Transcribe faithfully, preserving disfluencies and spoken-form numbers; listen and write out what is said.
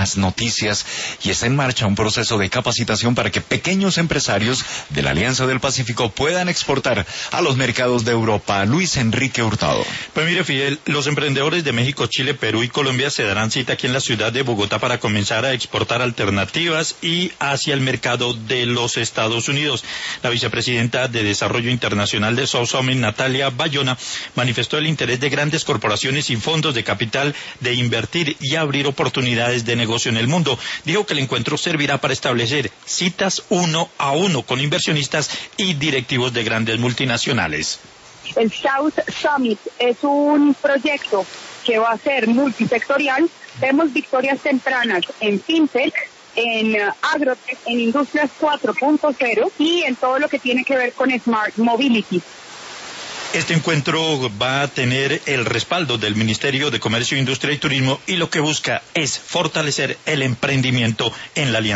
más noticias y está en marcha un proceso de capacitación para que pequeños empresarios de la Alianza del Pacífico puedan exportar a los mercados de Europa. Luis Enrique Hurtado. Pues mire, Fidel, los emprendedores de México, Chile, Perú y Colombia se darán cita aquí en la ciudad de Bogotá para comenzar a exportar alternativas y hacia el mercado de los Estados Unidos. La vicepresidenta de Desarrollo Internacional de South Summit, Natalia Bayona, manifestó el interés de grandes corporaciones y fondos de capital de invertir y abrir oportunidades de negocio en el mundo. Dijo que el encuentro servirá para establecer citas uno a uno con inversionistas y directivos de grandes multinacionales. El South Summit es un proyecto que va a ser multisectorial. Vemos victorias tempranas en FinTech, en uh, Agrotech, en Industrias cuatro punto cero y en todo lo que tiene que ver con Smart Mobility. Este encuentro va a tener el respaldo del Ministerio de Comercio, Industria y Turismo y lo que busca es fortalecer el emprendimiento en la alianza.